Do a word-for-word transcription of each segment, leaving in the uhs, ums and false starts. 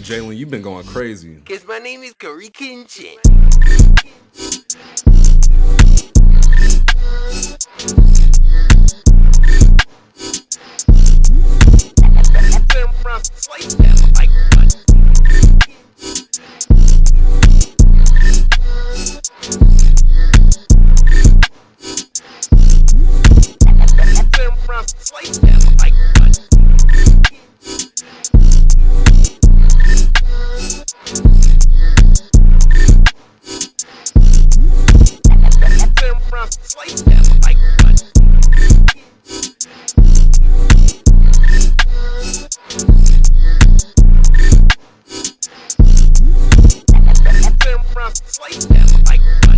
Jalen, you've been going crazy. Cause my name is Corey Kinchin. Slice them like fun. Slice them like fun. Slice them like fun. Slice them like fun.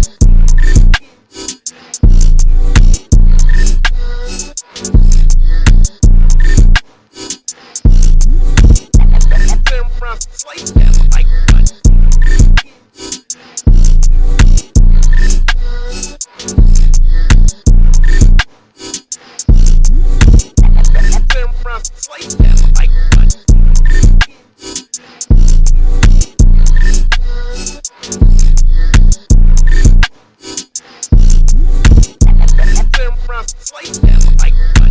Slice them like fun. Slice them like fun. Slice them like fun.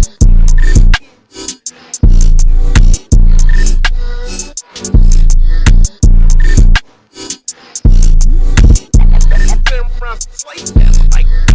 Slice them like fun.